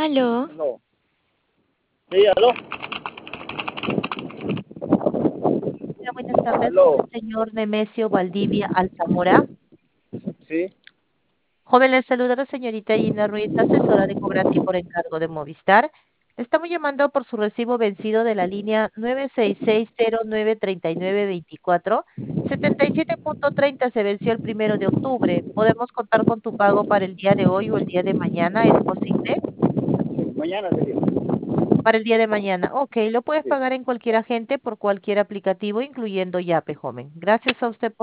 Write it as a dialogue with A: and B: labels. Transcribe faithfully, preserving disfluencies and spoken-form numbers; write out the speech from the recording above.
A: Aló,
B: No. Sí, aló,
A: hola, buenas tardes con
B: aló.
A: el señor Nemesio Valdivia Alzamora.
B: Sí,
A: Joven, le saluda la señorita Gina Ruiz, asesora de cobranza y por encargo de Movistar. Le estamos llamando por su recibo vencido de la línea nueve seis seis cero nueve tres nueve dos cuatro. setenta y siete punto treinta se venció el primero de octubre. ¿Podemos contar con tu pago para el día de hoy o el día de mañana? ¿Es posible?
B: sí, mañana sería.
A: Para el día de mañana. Ok, lo puedes
B: Sí.
A: pagar en cualquier agente por cualquier aplicativo, incluyendo Yape, joven. Gracias a usted por